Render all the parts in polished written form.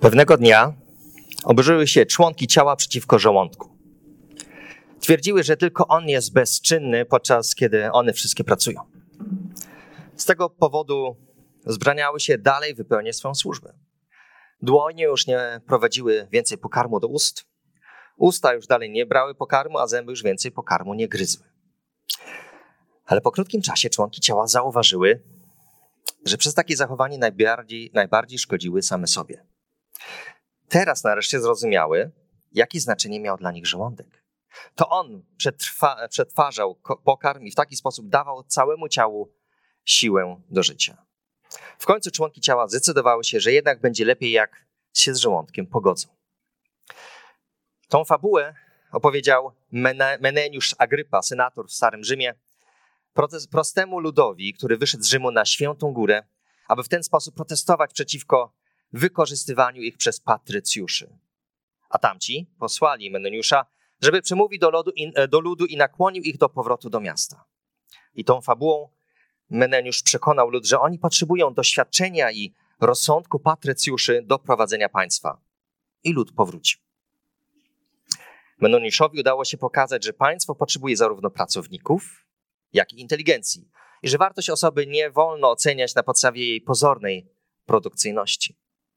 Pewnego dnia oburzyły się członki ciała przeciwko żołądku. Twierdziły, że tylko on jest bezczynny, podczas kiedy one wszystkie pracują. Z tego powodu wzbraniały się dalej wypełniać swoją służbę. Dłonie już nie prowadziły więcej pokarmu do ust, usta już dalej nie brały pokarmu, a zęby już więcej pokarmu nie gryzły. Ale po krótkim czasie członki ciała zauważyły, że przez takie zachowanie najbardziej szkodziły same sobie. Teraz nareszcie zrozumiały, jakie znaczenie miał dla nich żołądek. To on przetwarzał pokarm i w taki sposób dawał całemu ciału siłę do życia. W końcu członki ciała zdecydowały się, że jednak będzie lepiej, jak się z żołądkiem pogodzą. Tą fabułę opowiedział Meneniusz Agrypa, senator w Starym Rzymie, prostemu ludowi, który wyszedł z Rzymu na Świętą Górę, aby w ten sposób protestować przeciwko wykorzystywaniu ich przez patrycjuszy. A tamci posłali Meneniusza, żeby przemówił do ludu i nakłonił ich do powrotu do miasta. I tą fabułą Meneniusz przekonał lud, że oni potrzebują doświadczenia i rozsądku patrycjuszy do prowadzenia państwa. I lud powrócił. Meneniuszowi udało się pokazać, że państwo potrzebuje zarówno pracowników, jak i inteligencji i że wartość osoby nie wolno oceniać na podstawie jej pozornej produkcyjności.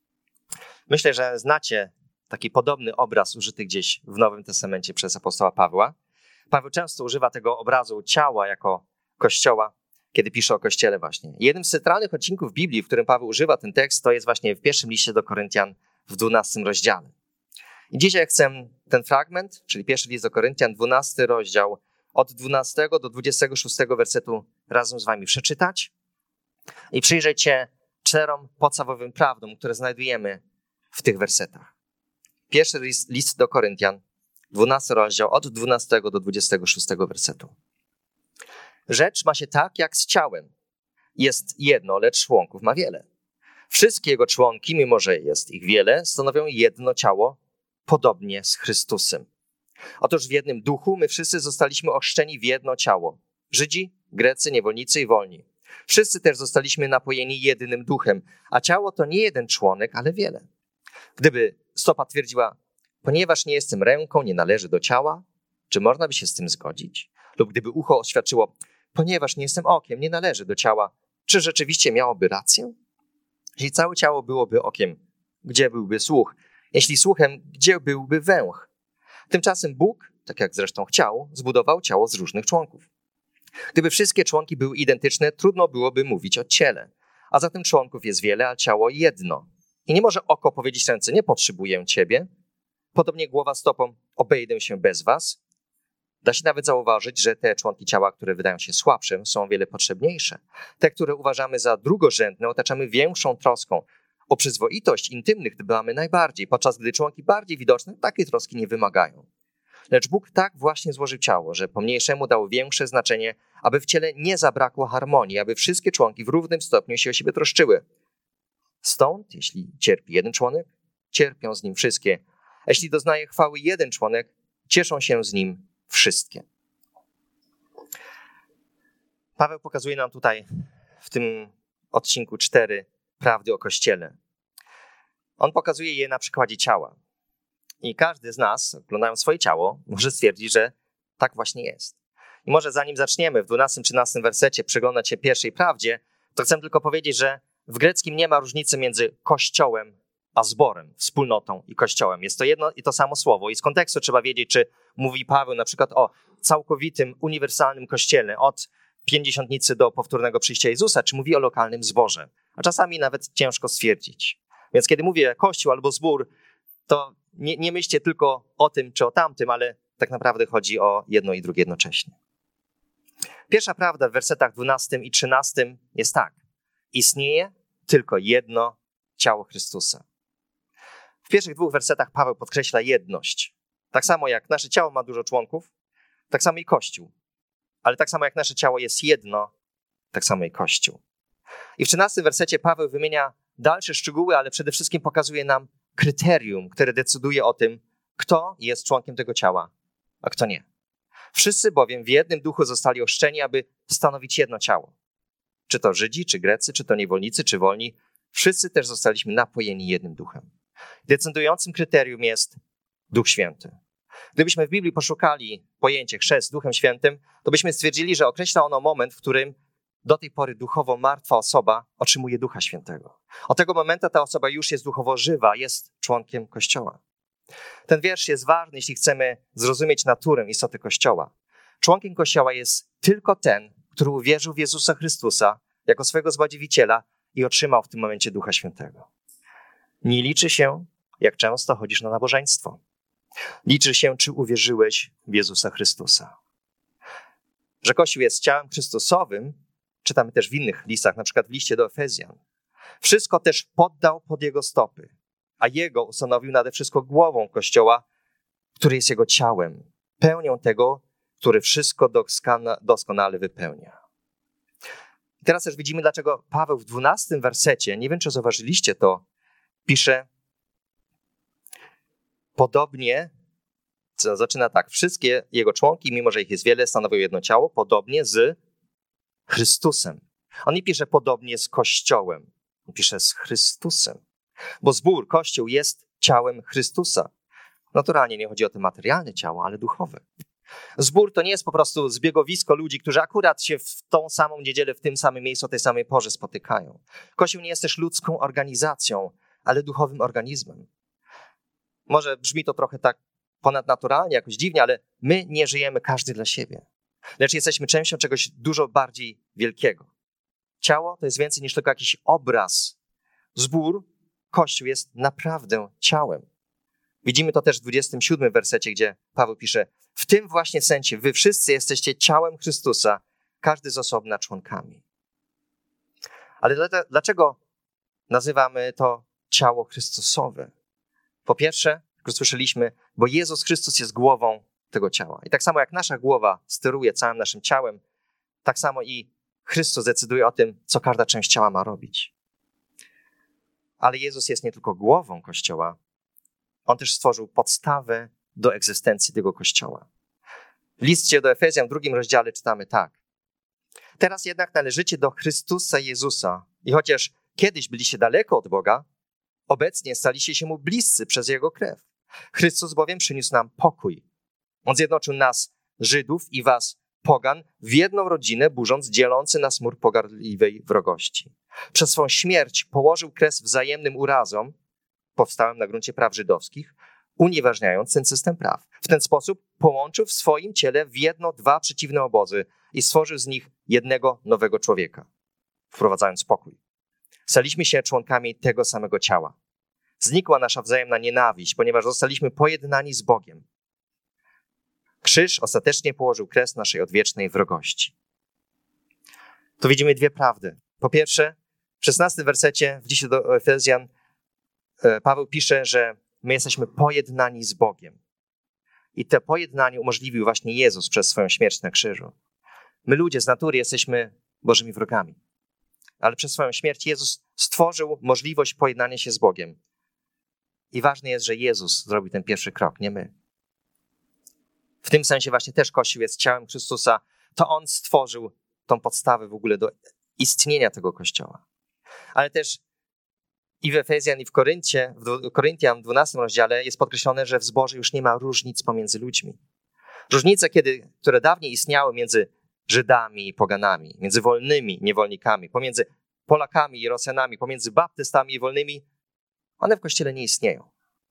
Myślę, że znacie taki podobny obraz użyty gdzieś w Nowym Testamencie przez apostoła Pawła. Paweł często używa tego obrazu ciała jako kościoła, kiedy pisze o kościele właśnie. Jednym z centralnych odcinków Biblii, w którym Paweł używa ten tekst, to jest właśnie w pierwszym liście do Koryntian w 12 rozdziale. I dzisiaj chcę ten fragment, czyli pierwszy list do Koryntian, 12 rozdział, od 12 do 26 wersetu razem z wami przeczytać i przyjrzeć się 4 podstawowym prawdom, które znajdujemy w tych wersetach. Pierwszy list do Koryntian, 12 rozdział, od 12 do 26 wersetu. Rzecz ma się tak, jak z ciałem. Jest jedno, lecz członków ma wiele. Wszystkie jego członki, mimo że jest ich wiele, stanowią jedno ciało, podobnie z Chrystusem. Otóż w jednym duchu my wszyscy zostaliśmy ochrzczeni w jedno ciało. Żydzi, Grecy, niewolnicy i wolni. Wszyscy też zostaliśmy napojeni jednym duchem, a ciało to nie jeden członek, ale wiele. Gdyby stopa twierdziła, ponieważ nie jestem ręką, nie należy do ciała, czy można by się z tym zgodzić? Lub gdyby ucho oświadczyło, ponieważ nie jestem okiem, nie należy do ciała, czy rzeczywiście miałoby rację? Jeśli całe ciało byłoby okiem, gdzie byłby słuch? Jeśli słuchem, gdzie byłby węch? Tymczasem Bóg, tak jak zresztą chciał, zbudował ciało z różnych członków. Gdyby wszystkie członki były identyczne, trudno byłoby mówić o ciele. A zatem członków jest wiele, a ciało jedno. I nie może oko powiedzieć ręce, nie potrzebuję ciebie. Podobnie głowa stopą, obejdę się bez was. Da się nawet zauważyć, że te członki ciała, które wydają się słabsze, są o wiele potrzebniejsze. Te, które uważamy za drugorzędne, otaczamy większą troską. O przyzwoitość intymnych dbamy najbardziej, podczas gdy członki bardziej widoczne takiej troski nie wymagają. Lecz Bóg tak właśnie złożył ciało, że pomniejszemu dał większe znaczenie, aby w ciele nie zabrakło harmonii, aby wszystkie członki w równym stopniu się o siebie troszczyły. Stąd, jeśli cierpi jeden członek, cierpią z nim wszystkie. A jeśli doznaje chwały jeden członek, cieszą się z nim wszystkie. Paweł pokazuje nam tutaj w tym odcinku 4 prawdy o Kościele. On pokazuje je na przykładzie ciała. I każdy z nas, oglądając swoje ciało, może stwierdzić, że tak właśnie jest. I może zanim zaczniemy w 12-13 wersecie przyglądać się pierwszej prawdzie, to chcę tylko powiedzieć, że w greckim nie ma różnicy między kościołem a zborem, wspólnotą i kościołem. Jest to jedno i to samo słowo. I z kontekstu trzeba wiedzieć, czy mówi Paweł na przykład o całkowitym, uniwersalnym kościele, od pięćdziesiątnicy do powtórnego przyjścia Jezusa, czy mówi o lokalnym zborze. A czasami nawet ciężko stwierdzić. Więc kiedy mówię kościół albo zbór, to nie myślcie tylko o tym czy o tamtym, ale tak naprawdę chodzi o jedno i drugie jednocześnie. Pierwsza prawda w wersetach 12 i 13 jest tak. Istnieje tylko jedno ciało Chrystusa. W pierwszych 2 wersetach Paweł podkreśla jedność. Tak samo jak nasze ciało ma dużo członków, tak samo i Kościół. Ale tak samo jak nasze ciało jest jedno, tak samo i Kościół. I w 13 wersecie Paweł wymienia dalsze szczegóły, ale przede wszystkim pokazuje nam kryterium, które decyduje o tym, kto jest członkiem tego ciała, a kto nie. Wszyscy bowiem w jednym duchu zostali ochrzczeni, aby stanowić jedno ciało. Czy to Żydzi, czy Grecy, czy to niewolnicy, czy wolni, wszyscy też zostaliśmy napojeni jednym duchem. Decydującym kryterium jest Duch Święty. Gdybyśmy w Biblii poszukali pojęcie chrzest Duchem Świętym, to byśmy stwierdzili, że określa ono moment, w którym do tej pory duchowo martwa osoba otrzymuje Ducha Świętego. Od tego momentu ta osoba już jest duchowo żywa, jest członkiem Kościoła. Ten wiersz jest ważny, jeśli chcemy zrozumieć naturę, istotę Kościoła. Członkiem Kościoła jest tylko ten, który uwierzył w Jezusa Chrystusa jako swojego Zbawiciela i otrzymał w tym momencie Ducha Świętego. Nie liczy się, jak często chodzisz na nabożeństwo. Liczy się, czy uwierzyłeś w Jezusa Chrystusa. Że Kościół jest ciałem Chrystusowym, czytamy też w innych listach, na przykład w liście do Efezjan. Wszystko też poddał pod Jego stopy, a Jego ustanowił nade wszystko głową Kościoła, który jest Jego ciałem, pełnią tego, który wszystko doskonale wypełnia. I teraz też widzimy, dlaczego Paweł w 12 wersecie, nie wiem, czy zauważyliście to, pisze podobnie, zaczyna tak, wszystkie Jego członki, mimo że ich jest wiele, stanowią jedno ciało, podobnie z Chrystusem. On nie pisze podobnie z Kościołem, on pisze z Chrystusem, bo zbór, Kościół jest ciałem Chrystusa. Naturalnie nie chodzi o to materialne ciało, ale duchowe. Zbór to nie jest po prostu zbiegowisko ludzi, którzy akurat się w tą samą niedzielę, w tym samym miejscu, o tej samej porze spotykają. Kościół nie jest też ludzką organizacją, ale duchowym organizmem. Może brzmi to trochę tak ponadnaturalnie, jakoś dziwnie, ale my nie żyjemy każdy dla siebie. Lecz jesteśmy częścią czegoś dużo bardziej wielkiego. Ciało to jest więcej niż tylko jakiś obraz. Zbór, Kościół jest naprawdę ciałem. Widzimy to też w 27 wersecie, gdzie Paweł pisze: w tym właśnie sensie wy wszyscy jesteście ciałem Chrystusa, każdy z osobna członkami. Ale dlaczego nazywamy to ciało Chrystusowe? Po pierwsze, jak już słyszeliśmy, bo Jezus Chrystus jest głową tego ciała. I tak samo jak nasza głowa steruje całym naszym ciałem, tak samo i Chrystus decyduje o tym, co każda część ciała ma robić. Ale Jezus jest nie tylko głową Kościoła, On też stworzył podstawę do egzystencji tego Kościoła. W liście do Efezjan w 2 rozdziale czytamy tak. Teraz jednak należycie do Chrystusa Jezusa i chociaż kiedyś byliście daleko od Boga, obecnie staliście się Mu bliscy przez Jego krew. Chrystus bowiem przyniósł nam pokój. On zjednoczył nas, Żydów i was, pogan, w jedną rodzinę, burząc dzielący nas mur pogardliwej wrogości. Przez swą śmierć położył kres wzajemnym urazom, powstałym na gruncie praw żydowskich, unieważniając ten system praw. W ten sposób połączył w swoim ciele w jedno dwa przeciwne obozy i stworzył z nich jednego nowego człowieka, wprowadzając pokój. Staliśmy się członkami tego samego ciała. Znikła nasza wzajemna nienawiść, ponieważ zostaliśmy pojednani z Bogiem. Krzyż ostatecznie położył kres naszej odwiecznej wrogości. Tu widzimy dwie prawdy. Po pierwsze, w 16 wersecie w liście do Efezjan Paweł pisze, że my jesteśmy pojednani z Bogiem. I to pojednanie umożliwił właśnie Jezus przez swoją śmierć na krzyżu. My ludzie z natury jesteśmy Bożymi wrogami. Ale przez swoją śmierć Jezus stworzył możliwość pojednania się z Bogiem. I ważne jest, że Jezus zrobił ten pierwszy krok, nie my. W tym sensie właśnie też Kościół jest ciałem Chrystusa. To On stworzył tą podstawę w ogóle do istnienia tego Kościoła. Ale też i w Efezjan, i w Koryntian w 12 rozdziale jest podkreślone, że w zborze już nie ma różnic pomiędzy ludźmi. Różnice, które dawniej istniały między Żydami i poganami, między wolnymi i niewolnikami, pomiędzy Polakami i Rosjanami, pomiędzy baptystami i wolnymi, one w Kościele nie istnieją.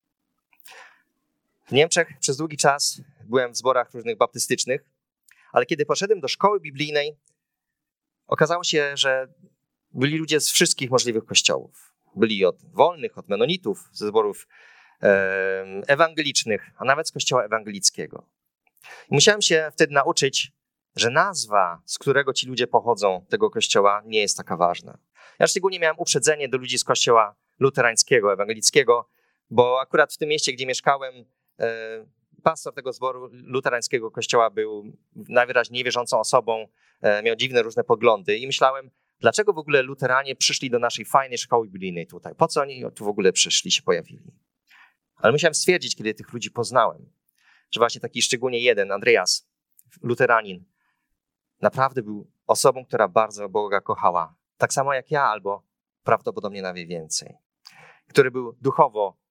W Niemczech przez długi czas byłem w zborach różnych baptystycznych, ale kiedy poszedłem do szkoły biblijnej, okazało się, że byli ludzie z wszystkich możliwych kościołów. Byli od wolnych, od menonitów, ze zborów ewangelicznych, a nawet z kościoła ewangelickiego. I musiałem się wtedy nauczyć, że nazwa, z którego ci ludzie pochodzą, tego kościoła, nie jest taka ważna. Ja szczególnie miałem uprzedzenie do ludzi z kościoła luterańskiego, ewangelickiego, bo akurat w tym mieście, gdzie mieszkałem, pastor tego zboru luterańskiego kościoła był najwyraźniej niewierzącą osobą, miał dziwne różne poglądy i myślałem, dlaczego w ogóle luteranie przyszli do naszej fajnej szkoły biblijnej tutaj? Po co oni tu w ogóle przyszli, się pojawili? Ale musiałem stwierdzić, kiedy tych ludzi poznałem, że właśnie taki szczególnie jeden, Andreas, luteranin, naprawdę był osobą, która bardzo Boga kochała. Tak samo jak ja, albo prawdopodobnie nawet więcej. Który był duchowo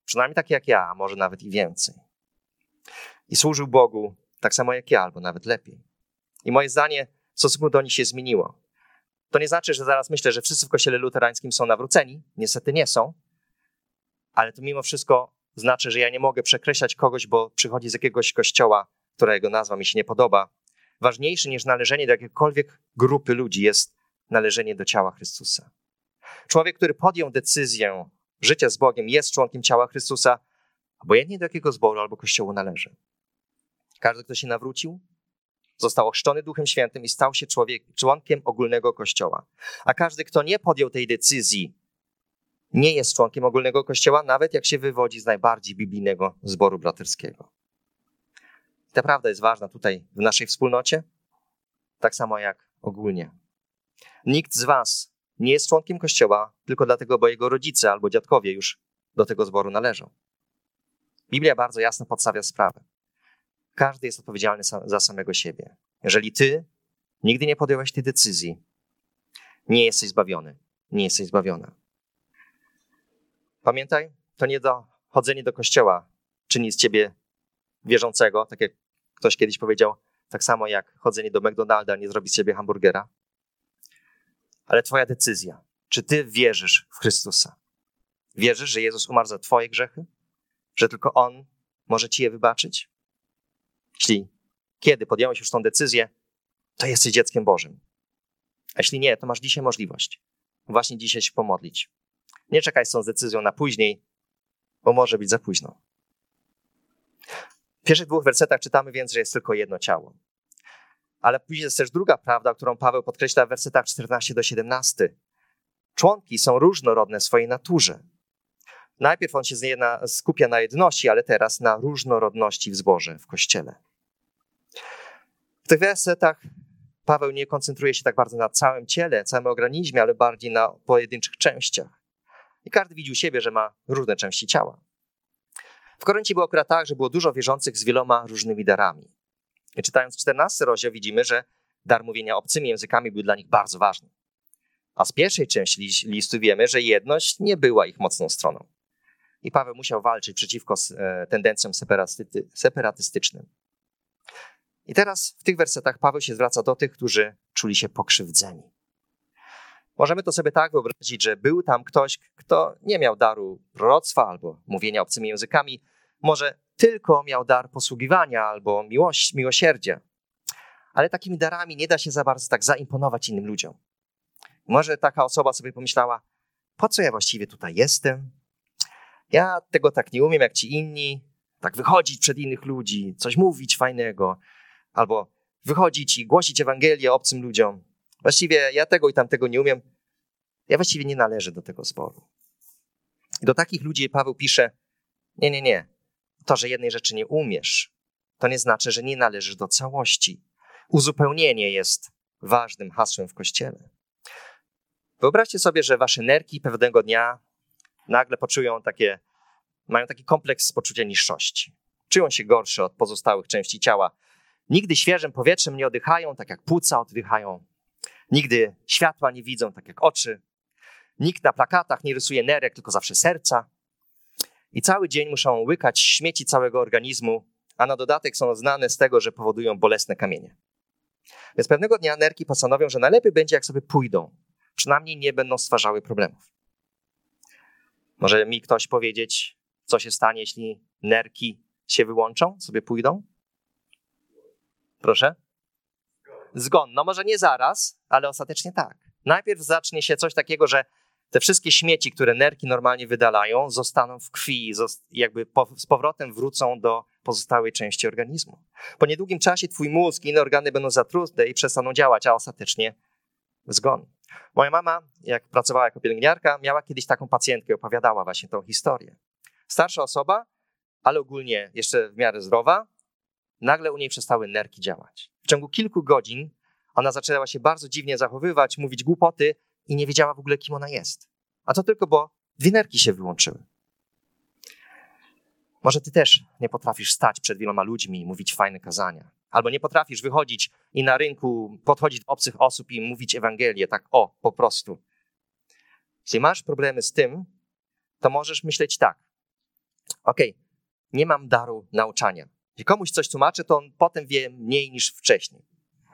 przynajmniej takie jak ja, a może nawet i więcej. I służył Bogu tak samo jak ja, albo nawet lepiej. I moje zdanie w stosunku do nich się zmieniło. To nie znaczy, że zaraz myślę, że wszyscy w kościele luterańskim są nawróceni. Niestety nie są. Ale to mimo wszystko znaczy, że ja nie mogę przekreślać kogoś, bo przychodzi z jakiegoś kościoła, którego nazwa mi się nie podoba. Ważniejsze niż należenie do jakiejkolwiek grupy ludzi jest należenie do ciała Chrystusa. Człowiek, który podjął decyzję życia z Bogiem, jest członkiem ciała Chrystusa, obojętnie do jakiego zboru albo kościołu należy. Każdy, kto się nawrócił, został ochrzczony Duchem Świętym i stał się członkiem ogólnego kościoła. A każdy, kto nie podjął tej decyzji, nie jest członkiem ogólnego kościoła, nawet jak się wywodzi z najbardziej biblijnego zboru braterskiego. Ta prawda jest ważna tutaj w naszej wspólnocie, tak samo jak ogólnie. Nikt z was nie jest członkiem kościoła tylko dlatego, bo jego rodzice albo dziadkowie już do tego zboru należą. Biblia bardzo jasno podstawia sprawę. Każdy jest odpowiedzialny za samego siebie. Jeżeli ty nigdy nie podjąłeś tej decyzji, nie jesteś zbawiony, nie jesteś zbawiona. Pamiętaj, to nie chodzenie do kościoła czyni z ciebie wierzącego, tak jak ktoś kiedyś powiedział, tak samo jak chodzenie do McDonalda nie zrobi z ciebie hamburgera. Ale twoja decyzja, czy ty wierzysz w Chrystusa? Wierzysz, że Jezus umarł za twoje grzechy? Że tylko On może ci je wybaczyć? Jeśli kiedy podjąłeś już tą decyzję, to jesteś dzieckiem Bożym. A jeśli nie, to masz dzisiaj możliwość właśnie dzisiaj się pomodlić. Nie czekaj z tą decyzją na później, bo może być za późno. W pierwszych 2 wersetach czytamy więc, że jest tylko jedno ciało. Ale później jest też druga prawda, którą Paweł podkreśla w wersetach 14-17. Członki są różnorodne w swojej naturze. Najpierw on się skupia na jedności, ale teraz na różnorodności w zborze, w Kościele. W tych wersetach Paweł nie koncentruje się tak bardzo na całym ciele, całym organizmie, ale bardziej na pojedynczych częściach. I każdy widzi u siebie, że ma różne części ciała. W Koryncie było akurat tak, że było dużo wierzących z wieloma różnymi darami. I czytając 14 rozdział widzimy, że dar mówienia obcymi językami był dla nich bardzo ważny. A z pierwszej części listu wiemy, że jedność nie była ich mocną stroną. I Paweł musiał walczyć przeciwko tendencjom separatystycznym. I teraz w tych wersetach Paweł się zwraca do tych, którzy czuli się pokrzywdzeni. Możemy to sobie tak wyobrazić, że był tam ktoś, kto nie miał daru proroctwa albo mówienia obcymi językami, może tylko miał dar posługiwania albo miłosierdzia. Ale takimi darami nie da się za bardzo tak zaimponować innym ludziom. Może taka osoba sobie pomyślała, po co ja właściwie tutaj jestem? Ja tego tak nie umiem jak ci inni, tak wychodzić przed innych ludzi, coś mówić fajnego, albo wychodzić i głosić Ewangelię obcym ludziom. Właściwie ja tego i tamtego nie umiem. Ja właściwie nie należę do tego zboru. I do takich ludzi Paweł pisze, nie. To, że jednej rzeczy nie umiesz, to nie znaczy, że nie należysz do całości. Uzupełnienie jest ważnym hasłem w Kościele. Wyobraźcie sobie, że wasze nerki pewnego dnia nagle mają taki kompleks poczucia niższości. Czują się gorsze od pozostałych części ciała. Nigdy świeżym powietrzem nie oddychają, tak jak płuca oddychają. Nigdy światła nie widzą, tak jak oczy. Nikt na plakatach nie rysuje nerek, tylko zawsze serca. I cały dzień muszą łykać śmieci całego organizmu, a na dodatek są znane z tego, że powodują bolesne kamienie. Więc pewnego dnia nerki postanowią, że najlepiej będzie, jak sobie pójdą. Przynajmniej nie będą stwarzały problemów. Może mi ktoś powiedzieć, co się stanie, jeśli nerki się wyłączą, sobie pójdą? Proszę? Zgon. No może nie zaraz, ale ostatecznie tak. Najpierw zacznie się coś takiego, że te wszystkie śmieci, które nerki normalnie wydalają, zostaną w krwi, jakby z powrotem wrócą do pozostałej części organizmu. Po niedługim czasie twój mózg i inne organy będą zatrute i przestaną działać, a ostatecznie zgon. Moja mama, jak pracowała jako pielęgniarka, miała kiedyś taką pacjentkę i opowiadała właśnie tą historię. Starsza osoba, ale ogólnie jeszcze w miarę zdrowa, nagle u niej przestały nerki działać. W ciągu kilku godzin ona zaczęła się bardzo dziwnie zachowywać, mówić głupoty i nie wiedziała w ogóle, kim ona jest. A to tylko, bo 2 nerki się wyłączyły. Może ty też nie potrafisz stać przed wieloma ludźmi i mówić fajne kazania. Albo nie potrafisz wychodzić i na rynku podchodzić do obcych osób i mówić Ewangelię, tak po prostu. Jeśli masz problemy z tym, to możesz myśleć tak. nie mam daru nauczania. Jeśli komuś coś tłumaczę, to on potem wie mniej niż wcześniej.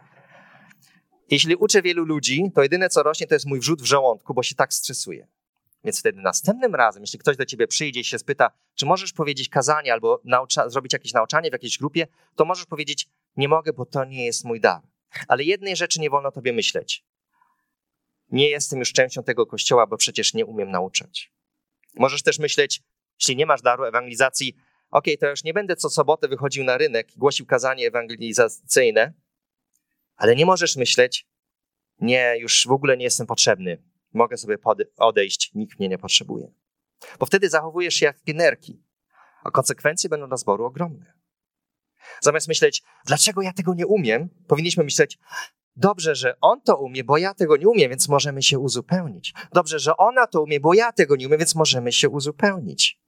Jeśli uczę wielu ludzi, to jedyne co rośnie, to jest mój wrzód w żołądku, bo się tak stresuję. Więc wtedy następnym razem, jeśli ktoś do ciebie przyjdzie i się spyta, czy możesz powiedzieć kazanie albo zrobić jakieś nauczanie w jakiejś grupie, to możesz powiedzieć, nie mogę, bo to nie jest mój dar. Ale jednej rzeczy nie wolno tobie myśleć. Nie jestem już częścią tego kościoła, bo przecież nie umiem nauczać. Możesz też myśleć, jeśli nie masz daru ewangelizacji, to już nie będę co sobotę wychodził na rynek i głosił kazanie ewangelizacyjne, ale nie możesz myśleć, nie, już w ogóle nie jestem potrzebny. Mogę sobie odejść, nikt mnie nie potrzebuje. Bo wtedy zachowujesz się jak nerki, a konsekwencje będą dla zboru ogromne. Zamiast myśleć, dlaczego ja tego nie umiem, powinniśmy myśleć, dobrze, że on to umie, bo ja tego nie umiem, więc możemy się uzupełnić. Dobrze, że ona to umie, bo ja tego nie umiem, więc możemy się uzupełnić.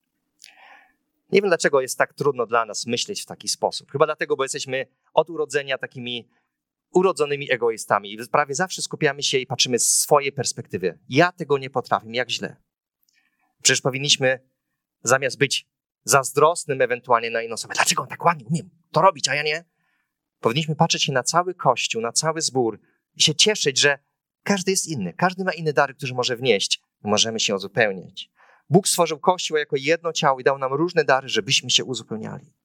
Nie wiem, dlaczego jest tak trudno dla nas myśleć w taki sposób. Chyba dlatego, bo jesteśmy od urodzenia takimi urodzonymi egoistami i prawie zawsze skupiamy się i patrzymy z swojej perspektywy. Ja tego nie potrafię, jak źle. Przecież powinniśmy zamiast być zazdrosnym ewentualnie na inną osobę, dlaczego on tak ładnie umie to robić, a ja nie? Powinniśmy patrzeć się na cały Kościół, na cały zbór i się cieszyć, że każdy jest inny, każdy ma inne dary, które może wnieść i możemy się uzupełniać. Bóg stworzył Kościół jako jedno ciało i dał nam różne dary, żebyśmy się uzupełniali.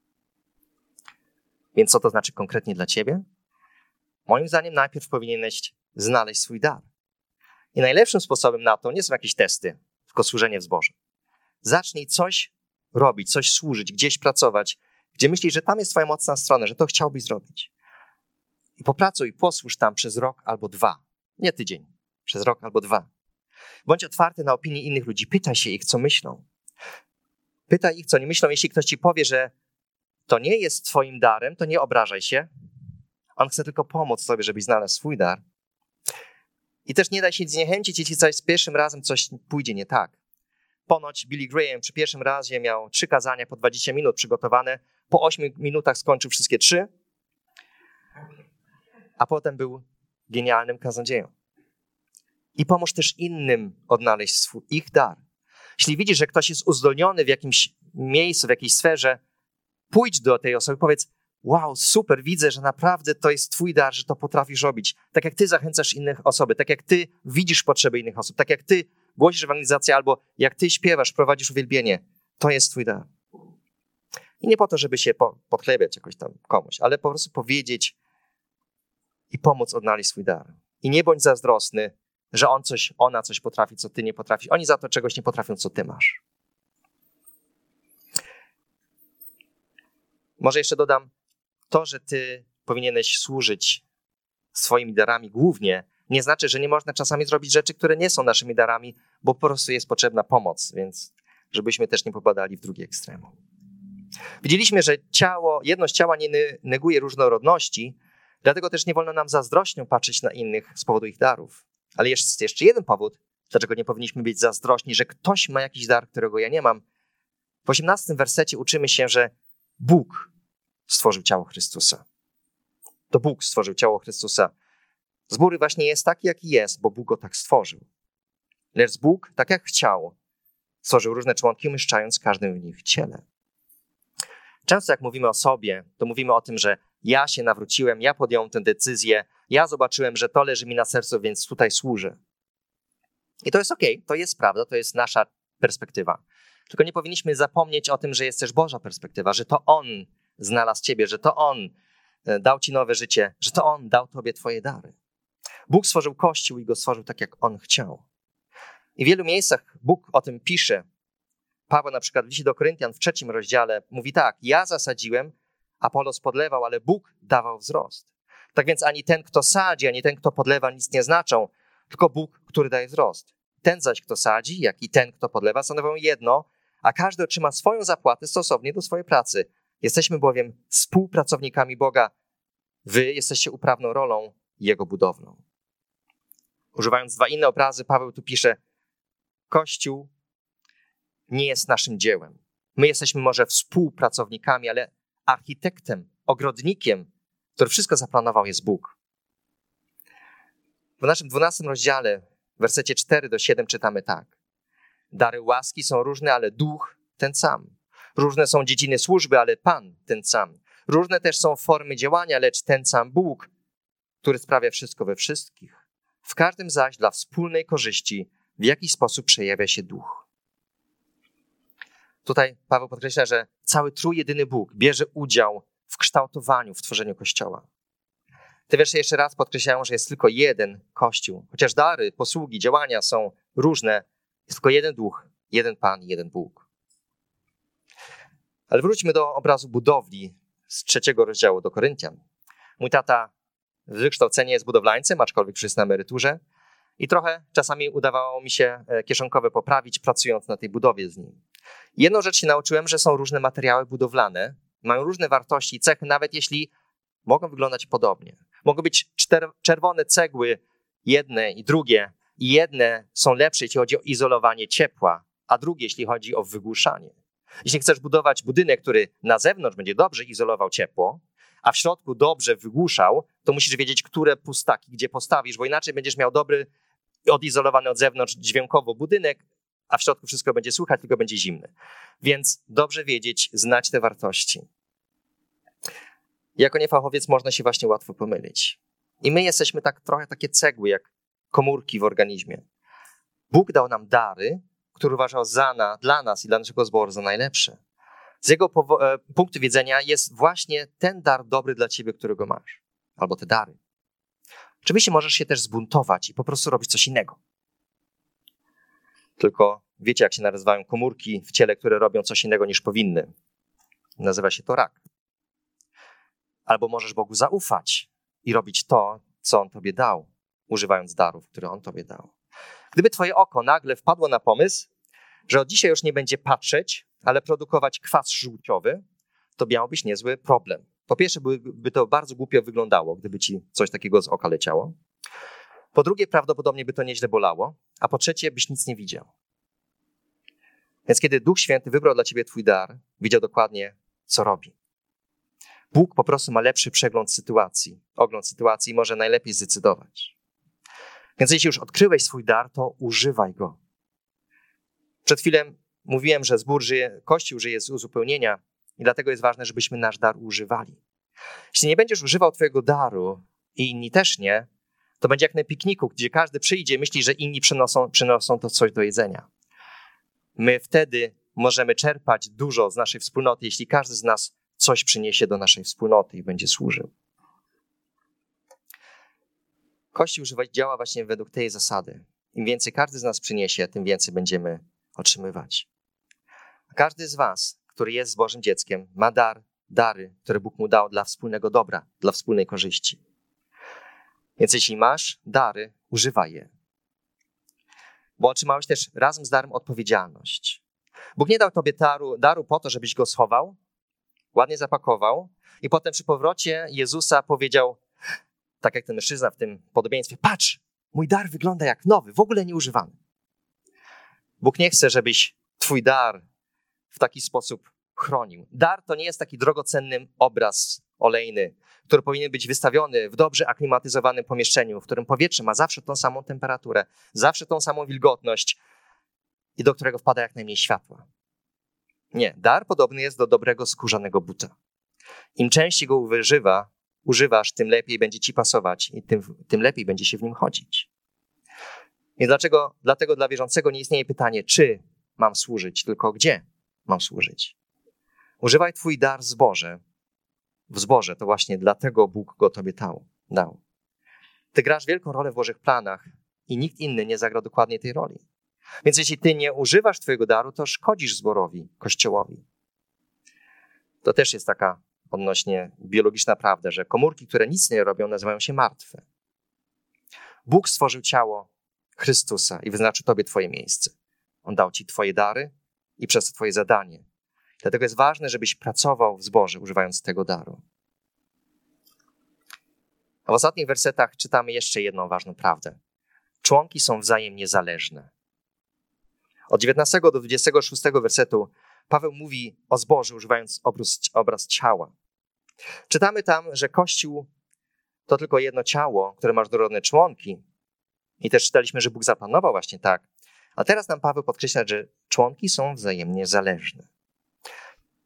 Więc co to znaczy konkretnie dla ciebie? Moim zdaniem najpierw powinieneś znaleźć swój dar. I najlepszym sposobem na to nie są jakieś testy, tylko służenie w zborze. Zacznij coś robić, coś służyć, gdzieś pracować, gdzie myślisz, że tam jest twoja mocna strona, że to chciałbyś zrobić. I popracuj, posłuż tam przez rok albo 2. Nie tydzień, przez rok albo 2. Bądź otwarty na opinie innych ludzi. Pytaj się ich, co myślą. Pytaj ich, co nie myślą. Jeśli ktoś ci powie, że to nie jest twoim darem, to nie obrażaj się. On chce tylko pomóc tobie, żebyś znalazł swój dar. I też nie daj się zniechęcić, jeśli z pierwszym razem coś pójdzie nie tak. Ponoć Billy Graham przy pierwszym razie miał 3 kazania po 20 minut przygotowane. Po 8 minutach skończył wszystkie 3. A potem był genialnym kaznodzieją. I pomóż też innym odnaleźć ich dar. Jeśli widzisz, że ktoś jest uzdolniony w jakimś miejscu, w jakiejś sferze, pójdź do tej osoby, powiedz, wow, super, widzę, że naprawdę to jest twój dar, że to potrafisz robić. Tak jak ty zachęcasz innych osoby, tak jak ty widzisz potrzeby innych osób, tak jak ty głosisz ewangelizację albo jak ty śpiewasz, prowadzisz uwielbienie, to jest twój dar. I nie po to, żeby się podchlebiać jakoś tam komuś, ale po prostu powiedzieć i pomóc odnaleźć swój dar. I nie bądź zazdrosny, że ona coś potrafi, co ty nie potrafisz. Oni za to czegoś nie potrafią, co ty masz. Może jeszcze dodam, to, że ty powinieneś służyć swoimi darami głównie, nie znaczy, że nie można czasami zrobić rzeczy, które nie są naszymi darami, bo po prostu jest potrzebna pomoc, więc żebyśmy też nie popadali w drugie ekstremum. Widzieliśmy, że jedność ciała nie neguje różnorodności, dlatego też nie wolno nam zazdrośnią patrzeć na innych z powodu ich darów. Ale jest jeszcze jeden powód, dlaczego nie powinniśmy być zazdrośni, że ktoś ma jakiś dar, którego ja nie mam. W 18 wersecie uczymy się, że Bóg stworzył ciało Chrystusa. To Bóg stworzył ciało Chrystusa. Zbór właśnie jest taki, jaki jest, bo Bóg go tak stworzył. Lecz Bóg, tak jak chciał, stworzył różne członki, umieszczając każdym w nich ciele. Często jak mówimy o sobie, to mówimy o tym, że ja się nawróciłem, ja podjąłem tę decyzję, ja zobaczyłem, że to leży mi na sercu, więc tutaj służę. I to jest okej, to jest prawda, to jest nasza perspektywa. Tylko nie powinniśmy zapomnieć o tym, że jest też Boża perspektywa, że to On znalazł ciebie, że to On dał ci nowe życie, że to On dał tobie twoje dary. Bóg stworzył Kościół i go stworzył tak, jak On chciał. I w wielu miejscach Bóg o tym pisze. Paweł na przykład w liście do Koryntian w 3 rozdziale mówi tak, ja zasadziłem, Apolos podlewał, ale Bóg dawał wzrost. Tak więc ani ten, kto sadzi, ani ten, kto podlewa, nic nie znaczą, tylko Bóg, który daje wzrost. Ten zaś, kto sadzi, jak i ten, kto podlewa, stanowią jedno, a każdy otrzyma swoją zapłatę stosownie do swojej pracy. Jesteśmy bowiem współpracownikami Boga. Wy jesteście uprawną rolą Jego budowlą. Używając 2 inne obrazy, Paweł tu pisze, Kościół nie jest naszym dziełem. My jesteśmy może współpracownikami, ale architektem, ogrodnikiem, który wszystko zaplanował, jest Bóg. W naszym 12 rozdziale, w wersecie 4-7 czytamy tak. Dary łaski są różne, ale duch ten sam. Różne są dziedziny służby, ale Pan ten sam. Różne też są formy działania, lecz ten sam Bóg, który sprawia wszystko we wszystkich. W każdym zaś dla wspólnej korzyści w jakiś sposób przejawia się Duch. Tutaj Paweł podkreśla, że cały trójjedyny Bóg bierze udział w kształtowaniu, w tworzeniu Kościoła. Te wiersze jeszcze raz podkreślają, że jest tylko jeden Kościół. Chociaż dary, posługi, działania są różne, jest tylko jeden Duch, jeden Pan i jeden Bóg. Ale wróćmy do obrazu budowli z 3 rozdziału do Koryntian. Mój tata z wykształcenia jest budowlańcem, aczkolwiek już jest na emeryturze i trochę czasami udawało mi się kieszonkowe poprawić, pracując na tej budowie z nim. Jedną rzecz się nauczyłem, że są różne materiały budowlane, mają różne wartości i cechy, nawet jeśli mogą wyglądać podobnie. Mogą być czerwone cegły, jedne i drugie, i jedne są lepsze, jeśli chodzi o izolowanie ciepła, a drugie, jeśli chodzi o wygłuszanie. Jeśli chcesz budować budynek, który na zewnątrz będzie dobrze izolował ciepło, a w środku dobrze wygłuszał, to musisz wiedzieć, które pustaki gdzie postawisz, bo inaczej będziesz miał dobry, odizolowany od zewnątrz dźwiękowo budynek, a w środku wszystko będzie słychać, tylko będzie zimny. Więc dobrze wiedzieć, znać te wartości. Jako niefachowiec można się właśnie łatwo pomylić. I my jesteśmy trochę takie cegły, jak komórki w organizmie. Bóg dał nam dary, które uważał dla nas i dla naszego zboru za najlepsze. Z jego punktu widzenia jest właśnie ten dar dobry dla ciebie, którego masz. Albo te dary. Oczywiście możesz się też zbuntować i po prostu robić coś innego. Tylko wiecie, jak się nazywają komórki w ciele, które robią coś innego niż powinny. Nazywa się to rak. Albo możesz Bogu zaufać i robić to, co On tobie dał, używając darów, które On tobie dał. Gdyby twoje oko nagle wpadło na pomysł, że od dzisiaj już nie będzie patrzeć, ale produkować kwas żółciowy, to miałbyś niezły problem. Po pierwsze, by to bardzo głupio wyglądało, gdyby ci coś takiego z oka leciało. Po drugie, prawdopodobnie by to nieźle bolało, a po trzecie, byś nic nie widział. Więc kiedy Duch Święty wybrał dla ciebie twój dar, wiedział dokładnie, co robi. Bóg po prostu ma lepszy ogląd sytuacji i może najlepiej zdecydować. Więc jeśli już odkryłeś swój dar, to używaj go. Przed chwilą mówiłem, że Kościół żyje z uzupełnienia i dlatego jest ważne, żebyśmy nasz dar używali. Jeśli nie będziesz używał twojego daru i inni też nie, to będzie jak na pikniku, gdzie każdy przyjdzie i myśli, że inni przynoszą to coś do jedzenia. My wtedy możemy czerpać dużo z naszej wspólnoty, jeśli każdy z nas coś przyniesie do naszej wspólnoty i będzie służył. Kościół działa właśnie według tej zasady. Im więcej każdy z nas przyniesie, tym więcej będziemy otrzymywać. A każdy z was, który jest Bożym dzieckiem, ma dary, które Bóg mu dał dla wspólnego dobra, dla wspólnej korzyści. Więc jeśli masz dary, używaj je. Bo otrzymałeś też razem z darem odpowiedzialność. Bóg nie dał tobie daru po to, żebyś go schował, ładnie zapakował i potem przy powrocie Jezusa powiedział, tak jak ten mężczyzna w tym podobieństwie, patrz, mój dar wygląda jak nowy, w ogóle nieużywany. Bóg nie chce, żebyś twój dar w taki sposób chronił. Dar to nie jest taki drogocenny obraz olejny, który powinien być wystawiony w dobrze aklimatyzowanym pomieszczeniu, w którym powietrze ma zawsze tą samą temperaturę, zawsze tą samą wilgotność i do którego wpada jak najmniej światła. Nie, dar podobny jest do dobrego skórzanego buta. Im częściej go używasz, tym lepiej będzie ci pasować i tym lepiej będzie się w nim chodzić. I dlatego dla wierzącego nie istnieje pytanie, czy mam służyć, tylko gdzie mam służyć. Używaj twój dar w zborze, to właśnie dlatego Bóg go tobie dał. Ty grasz wielką rolę w Bożych planach i nikt inny nie zagra dokładnie tej roli. Więc jeśli ty nie używasz twojego daru, to szkodzisz zborowi, Kościołowi. To też jest taka odnośnie biologiczna prawda, że komórki, które nic nie robią, nazywają się martwe. Bóg stworzył ciało Chrystusa i wyznaczył tobie twoje miejsce. On dał ci twoje dary i przez to twoje zadanie. Dlatego jest ważne, żebyś pracował w zborze, używając tego daru. A w ostatnich wersetach czytamy jeszcze jedną ważną prawdę. Członki są wzajemnie zależne. Od 19 do 26 wersetu Paweł mówi o zborze, używając obraz ciała. Czytamy tam, że Kościół to tylko jedno ciało, które ma różnorodne członki. I też czytaliśmy, że Bóg zaplanował właśnie tak. A teraz nam Paweł podkreśla, że członki są wzajemnie zależne.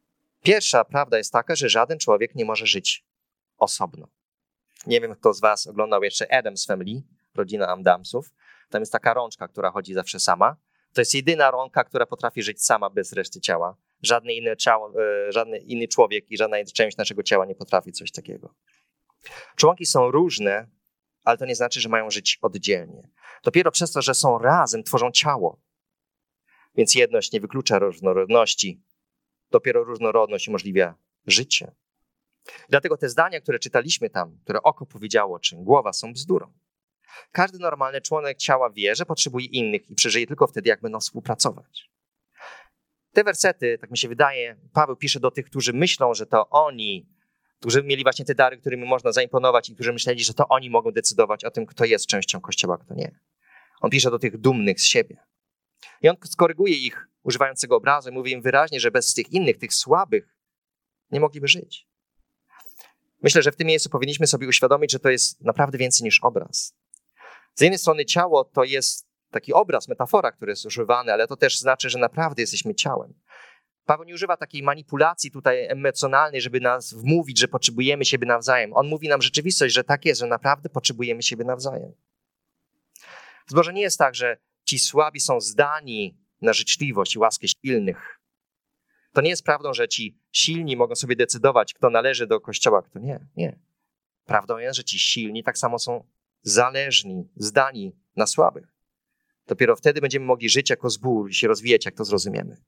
Pierwsza prawda jest taka, że żaden człowiek nie może żyć osobno. Nie wiem, kto z was oglądał jeszcze Addams Family, rodzina Adamsów. Tam jest taka rączka, która chodzi zawsze sama. To jest jedyna rąka, która potrafi żyć sama bez reszty ciała. Żadne inny człowiek i żadna część naszego ciała nie potrafi coś takiego. Członki są różne, ale to nie znaczy, że mają żyć oddzielnie. Dopiero przez to, że są razem, tworzą ciało. Więc jedność nie wyklucza różnorodności. Dopiero różnorodność umożliwia życie. Dlatego te zdania, które czytaliśmy tam, które oko powiedziało, czy głowa, są bzdurą. Każdy normalny członek ciała wie, że potrzebuje innych i przeżyje tylko wtedy, jak będą współpracować. Te wersety, tak mi się wydaje, Paweł pisze do tych, którzy myślą, że to oni, którzy mieli właśnie te dary, którymi można zaimponować i którzy myśleli, że to oni mogą decydować o tym, kto jest częścią Kościoła, kto nie. On pisze do tych dumnych z siebie. I on skoryguje ich, używając tego obrazu, i mówi im wyraźnie, że bez tych innych, tych słabych, nie mogliby żyć. Myślę, że w tym miejscu powinniśmy sobie uświadomić, że to jest naprawdę więcej niż obraz. Z jednej strony ciało to jest taki obraz, metafora, który jest używany, ale to też znaczy, że naprawdę jesteśmy ciałem. Paweł nie używa takiej manipulacji tutaj emocjonalnej, żeby nas wmówić, że potrzebujemy siebie nawzajem. On mówi nam rzeczywistość, że tak jest, że naprawdę potrzebujemy siebie nawzajem. W zborze nie jest tak, że ci słabi są zdani na życzliwość i łaskę silnych. To nie jest prawdą, że ci silni mogą sobie decydować, kto należy do Kościoła, kto nie. Nie. Prawdą jest, że ci silni tak samo są zależni, zdani na słabych. Dopiero wtedy będziemy mogli żyć jako zbór i się rozwijać, jak to zrozumiemy.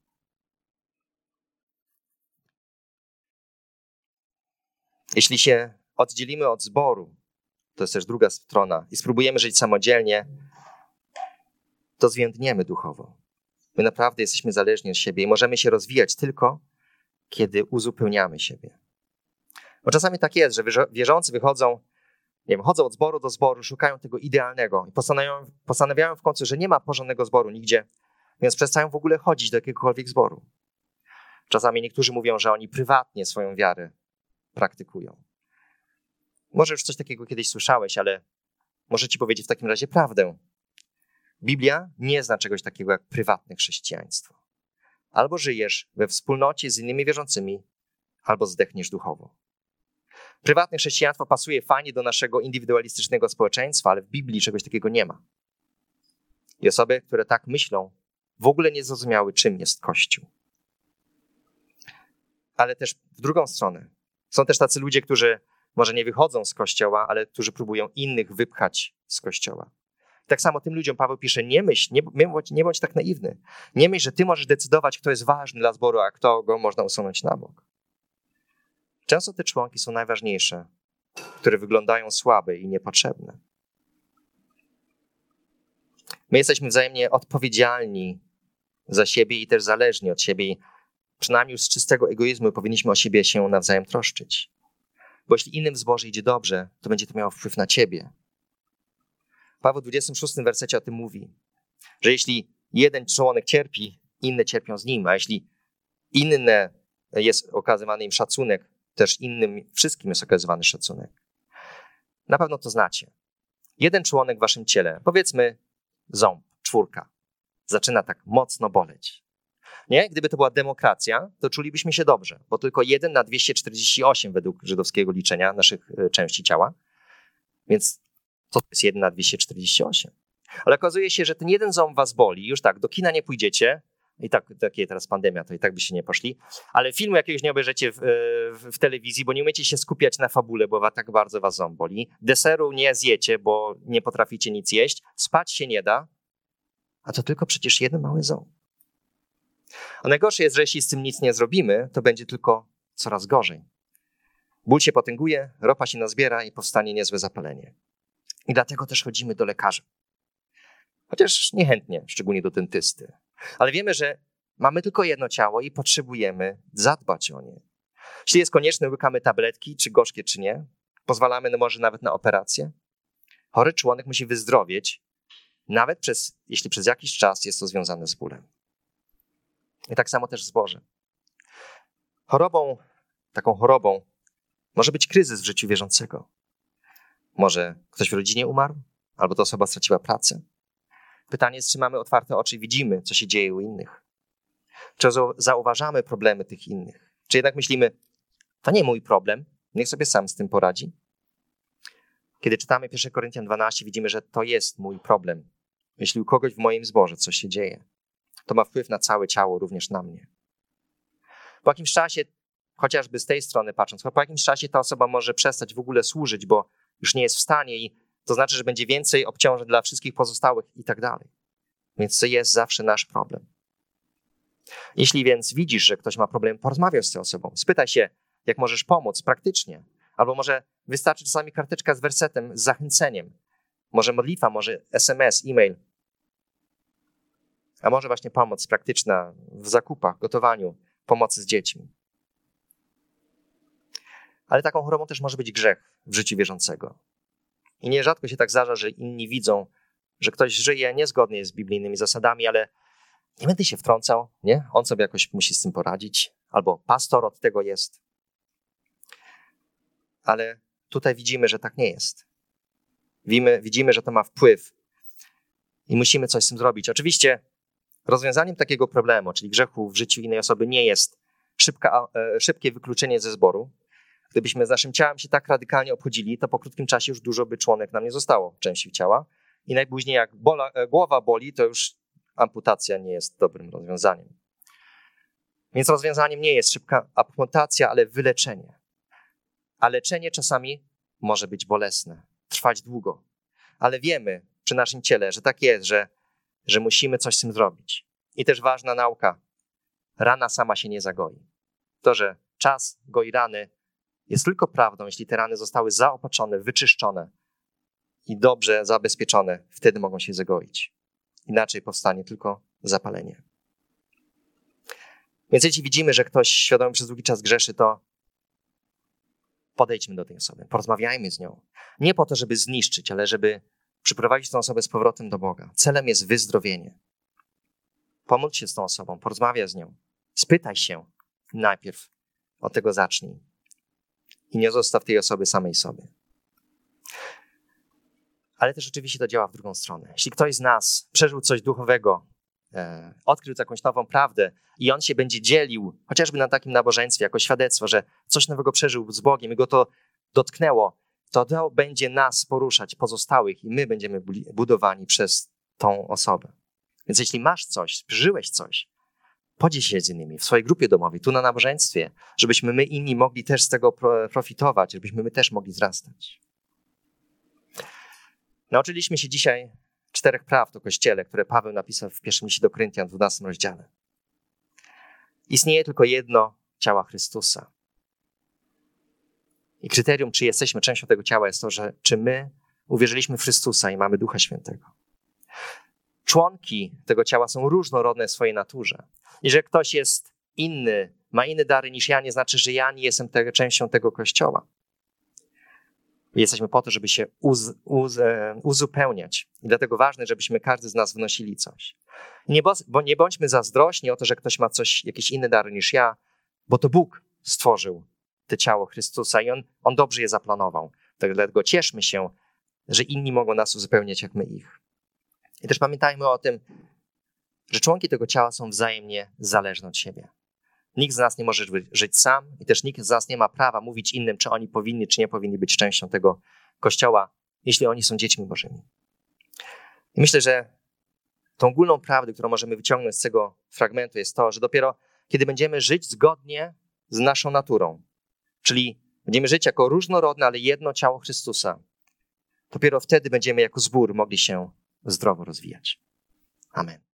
Jeśli się oddzielimy od zboru, to jest też druga strona, i spróbujemy żyć samodzielnie, to zwiędniemy duchowo. My naprawdę jesteśmy zależni od siebie i możemy się rozwijać tylko, kiedy uzupełniamy siebie. Bo czasami tak jest, że wierzący chodzą od zboru do zboru, szukają tego idealnego i postanawiają w końcu, że nie ma porządnego zboru nigdzie, więc przestają w ogóle chodzić do jakiegokolwiek zboru. Czasami niektórzy mówią, że oni prywatnie swoją wiarę praktykują. Może już coś takiego kiedyś słyszałeś, ale może ci powiedzieć w takim razie prawdę. Biblia nie zna czegoś takiego jak prywatne chrześcijaństwo. Albo żyjesz we wspólnocie z innymi wierzącymi, albo zdechniesz duchowo. Prywatne chrześcijaństwo pasuje fajnie do naszego indywidualistycznego społeczeństwa, ale w Biblii czegoś takiego nie ma. I osoby, które tak myślą, w ogóle nie zrozumiały, czym jest Kościół. Ale też w drugą stronę. Są też tacy ludzie, którzy może nie wychodzą z Kościoła, ale którzy próbują innych wypchać z Kościoła. Tak samo tym ludziom Paweł pisze, nie bądź tak naiwny. Nie myśl, że ty możesz decydować, kto jest ważny dla zboru, a kto go można usunąć na bok. Często te członki są najważniejsze, które wyglądają słabe i niepotrzebne. My jesteśmy wzajemnie odpowiedzialni za siebie i też zależni od siebie. Przynajmniej już z czystego egoizmu powinniśmy o siebie się nawzajem troszczyć. Bo jeśli innym w zborze idzie dobrze, to będzie to miało wpływ na ciebie. Paweł w 26 wersecie o tym mówi, że jeśli jeden członek cierpi, inne cierpią z nim, a jeśli inne jest okazywany im szacunek, też innym wszystkim jest okazywany szacunek. Na pewno to znacie. Jeden członek w waszym ciele, powiedzmy ząb, 4, zaczyna tak mocno boleć. Nie? Gdyby to była demokracja, to czulibyśmy się dobrze, bo tylko 1 na 248 według żydowskiego liczenia naszych części ciała. Więc to jest 1 na 248. Ale okazuje się, że ten jeden ząb was boli, już tak, do kina nie pójdziecie, i tak, takie teraz pandemia, to i tak byście nie poszli, ale filmu jakiegoś nie obejrzycie w telewizji, bo nie umiecie się skupiać na fabule, bo tak bardzo was ząb boli. Deseru nie zjecie, bo nie potraficie nic jeść. Spać się nie da, a to tylko przecież jeden mały ząb. A najgorsze jest, że jeśli z tym nic nie zrobimy, to będzie tylko coraz gorzej. Ból się potęguje, ropa się nazbiera i powstanie niezłe zapalenie. I dlatego też chodzimy do lekarza. Chociaż niechętnie, szczególnie do dentysty. Ale wiemy, że mamy tylko jedno ciało i potrzebujemy zadbać o nie. Jeśli jest konieczne, łykamy tabletki, czy gorzkie, czy nie. Pozwalamy może nawet na operację. Chory członek musi wyzdrowieć, nawet jeśli przez jakiś czas jest to związane z bólem. I tak samo też w zborze. Taką chorobą może być kryzys w życiu wierzącego. Może ktoś w rodzinie umarł, albo ta osoba straciła pracę. Pytanie jest, czy mamy otwarte oczy i widzimy, co się dzieje u innych. Czy zauważamy problemy tych innych? Czy jednak myślimy, to nie mój problem, niech sobie sam z tym poradzi? Kiedy czytamy 1 Koryntian 12, widzimy, że to jest mój problem. Jeśli u kogoś w moim zborze coś się dzieje, to ma wpływ na całe ciało, również na mnie. Po jakimś czasie, chociażby z tej strony patrząc, po jakimś czasie ta osoba może przestać w ogóle służyć, bo już nie jest w stanie i to znaczy, że będzie więcej obciążeń dla wszystkich pozostałych i tak dalej. Więc to jest zawsze nasz problem. Jeśli więc widzisz, że ktoś ma problem, porozmawiaj z tą osobą. Spytaj się, jak możesz pomóc praktycznie. Albo może wystarczy czasami karteczka z wersetem, z zachęceniem. Może modlitwa, może SMS, e-mail. A może właśnie pomoc praktyczna w zakupach, gotowaniu, pomocy z dziećmi. Ale taką chorobą też może być grzech w życiu wierzącego. I nierzadko się tak zdarza, że inni widzą, że ktoś żyje niezgodnie z biblijnymi zasadami, ale nie będę się wtrącał, nie? On sobie jakoś musi z tym poradzić, albo pastor od tego jest. Ale tutaj widzimy, że tak nie jest. Widzimy, że to ma wpływ i musimy coś z tym zrobić. Oczywiście rozwiązaniem takiego problemu, czyli grzechu w życiu innej osoby, nie jest szybkie wykluczenie ze zboru. Gdybyśmy z naszym ciałem się tak radykalnie obchodzili, to po krótkim czasie już dużo by członek nam nie zostało części ciała i najpóźniej jak głowa boli, to już amputacja nie jest dobrym rozwiązaniem. Więc rozwiązaniem nie jest szybka amputacja, ale wyleczenie. A leczenie czasami może być bolesne, trwać długo. Ale wiemy przy naszym ciele, że tak jest, że musimy coś z tym zrobić. I też ważna nauka. Rana sama się nie zagoi. To, że czas goi rany, jest tylko prawdą, jeśli te rany zostały zaopatrzone, wyczyszczone i dobrze zabezpieczone, wtedy mogą się zagoić. Inaczej powstanie tylko zapalenie. Więc jeśli widzimy, że ktoś świadomie przez długi czas grzeszy, to podejdźmy do tej osoby, porozmawiajmy z nią. Nie po to, żeby zniszczyć, ale żeby przyprowadzić tę osobę z powrotem do Boga. Celem jest wyzdrowienie. Pomódl się z tą osobą, porozmawiaj z nią. Spytaj się najpierw, od tego zacznij. I nie zostaw tej osoby samej sobie. Ale też oczywiście to działa w drugą stronę. Jeśli ktoś z nas przeżył coś duchowego, odkrył jakąś nową prawdę i on się będzie dzielił, chociażby na takim nabożeństwie, jako świadectwo, że coś nowego przeżył z Bogiem i go to dotknęło, to będzie nas poruszać, pozostałych, i my będziemy budowani przez tą osobę. Więc jeśli masz coś, przeżyłeś coś, podziel się z innymi w swojej grupie domowej, tu na nabożeństwie, żebyśmy my inni mogli też z tego profitować, żebyśmy my też mogli wzrastać. Nauczyliśmy się dzisiaj 4 praw o Kościele, które Paweł napisał w pierwszym liście do Koryntian w 12 rozdziale. Istnieje tylko jedno ciała Chrystusa. I kryterium, czy jesteśmy częścią tego ciała, jest to, że czy my uwierzyliśmy w Chrystusa i mamy Ducha Świętego. Członki tego ciała są różnorodne w swojej naturze. I że ktoś jest inny, ma inne dary niż ja, nie znaczy, że ja nie jestem częścią tego Kościoła. Jesteśmy po to, żeby się uzupełniać. I dlatego ważne, żebyśmy każdy z nas wnosili coś. Bo nie bądźmy zazdrośni o to, że ktoś ma jakieś inne dary niż ja, bo to Bóg stworzył to ciało Chrystusa i On dobrze je zaplanował. Dlatego cieszmy się, że inni mogą nas uzupełniać jak my ich. I też pamiętajmy o tym, że członki tego ciała są wzajemnie zależne od siebie. Nikt z nas nie może żyć sam i też nikt z nas nie ma prawa mówić innym, czy oni powinni, czy nie powinni być częścią tego Kościoła, jeśli oni są dziećmi Bożymi. I myślę, że tą ogólną prawdę, którą możemy wyciągnąć z tego fragmentu, jest to, że dopiero kiedy będziemy żyć zgodnie z naszą naturą, czyli będziemy żyć jako różnorodne, ale jedno ciało Chrystusa, dopiero wtedy będziemy jako zbór mogli się zdrowo rozwijać. Amen.